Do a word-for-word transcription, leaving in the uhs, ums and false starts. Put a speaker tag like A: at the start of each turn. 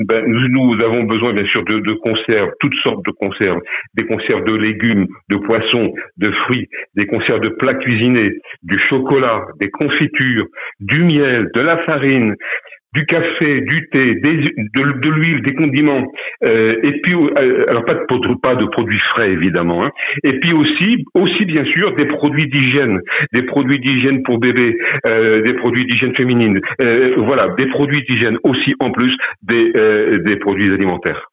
A: Ben, nous, nous avons besoin bien sûr de, de conserves, toutes sortes de conserves, des conserves de légumes, de poissons, de fruits, des conserves de plats cuisinés, du chocolat, des confitures, du miel, de la farine, du café, du thé, des, de, de l'huile, des condiments, euh, et puis euh, alors pas de pas de produits frais évidemment, hein, et puis aussi aussi bien sûr des produits d'hygiène, des produits d'hygiène pour bébés, euh, des produits d'hygiène féminine, euh, voilà, des produits d'hygiène aussi en plus des euh, des produits alimentaires.